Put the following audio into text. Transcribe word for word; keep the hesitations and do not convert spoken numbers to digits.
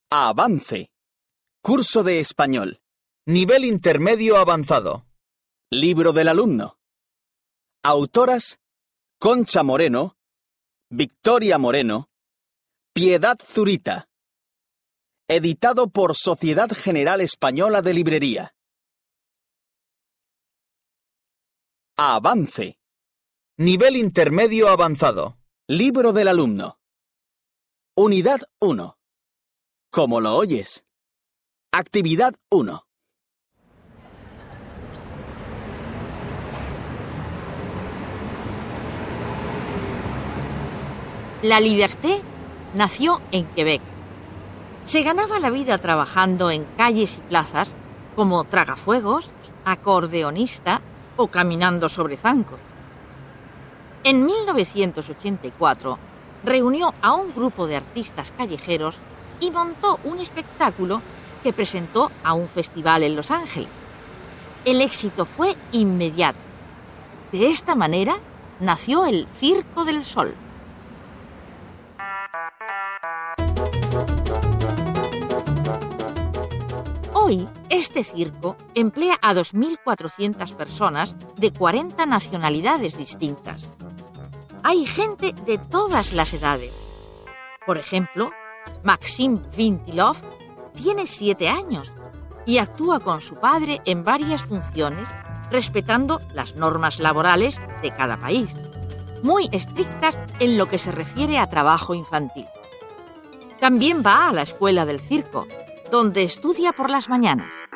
Avance. Curso de español. Nivel intermedio avanzado. Libro del alumno. Autoras: Concha Moreno, Victoria Moreno, Piedad Zurita. Editado por Sociedad General Española de Librería. Avance. Nivel intermedio avanzado. Libro del alumno. Unidad uno. ¿Cómo lo oyes? Actividad uno. La Liberté nació en Quebec. Se ganaba la vida trabajando en calles y plazas como tragafuegos, acordeonista o caminando sobre zancos. En mil novecientos ochenta y cuatro reunió a un grupo de artistas callejeros y montó un espectáculo que presentó a un festival en Los Ángeles. El éxito fue inmediato. De esta manera nació el Circo del Sol. Hoy, este circo emplea a dos mil cuatrocientas personas de cuarenta nacionalidades distintas. Hay gente de todas las edades. Por ejemplo, Maxime Vintilov tiene siete años y actúa con su padre en varias funciones, respetando las normas laborales de cada país, muy estrictas en lo que se refiere a trabajo infantil. También va a la escuela del circo, donde estudia por las mañanas.